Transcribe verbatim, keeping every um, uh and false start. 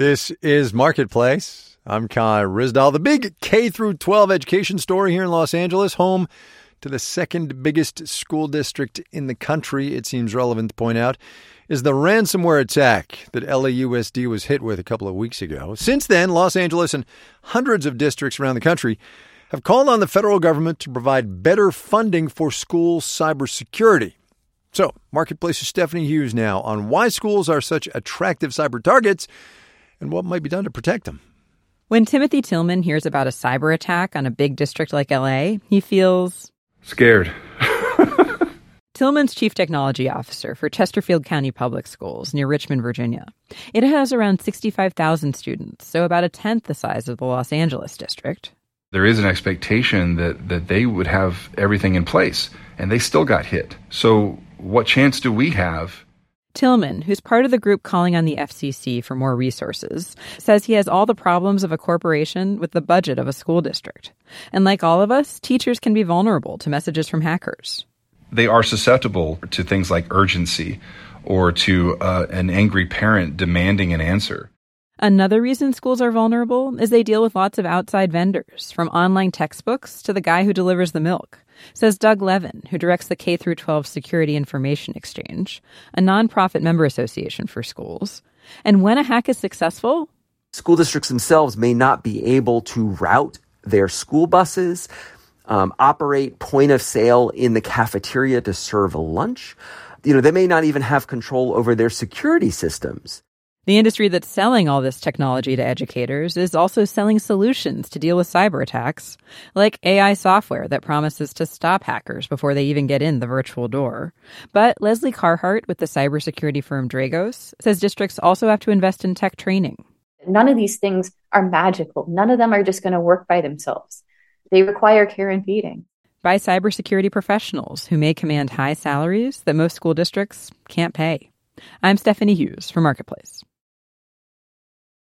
This is Marketplace. I'm Kai Ryssdal. The big K through twelve education story here in Los Angeles, home to the second biggest school district in the country, it seems relevant to point out, is the ransomware attack that L A U S D was hit with a couple of weeks ago. Since then, Los Angeles and hundreds of districts around the country have called on the federal government to provide better funding for school cybersecurity. So, Marketplace's Stephanie Hughes now on why schools are such attractive cyber targets and what might be done to protect them. When Timothy Tillman hears about a cyber attack on a big district like L A, he feels scared. Tillman's chief technology officer for Chesterfield County Public Schools near Richmond, Virginia. It has around sixty-five thousand students, so about a tenth the size of the Los Angeles district. There is an expectation that, that they would have everything in place, and they still got hit. So what chance do we have? Tillman, who's part of the group calling on the F C C for more resources, says he has all the problems of a corporation with the budget of a school district. And like all of us, teachers can be vulnerable to messages from hackers. They are susceptible to things like urgency or to uh, an angry parent demanding an answer. Another reason schools are vulnerable is they deal with lots of outside vendors, from online textbooks to the guy who delivers the milk, says Doug Levin, who directs the K through twelve Security Information Exchange, a nonprofit member association for schools. And when a hack is successful, school districts themselves may not be able to route their school buses, um, operate point of sale in the cafeteria to serve a lunch. You know, they may not even have control over their security systems. The industry that's selling all this technology to educators is also selling solutions to deal with cyber attacks, like A I software that promises to stop hackers before they even get in the virtual door. But Leslie Carhart with the cybersecurity firm Dragos says districts also have to invest in tech training. None of these things are magical. None of them are just going to work by themselves. They require care and feeding. By cybersecurity professionals who may command high salaries that most school districts can't pay. I'm Stephanie Hughes for Marketplace.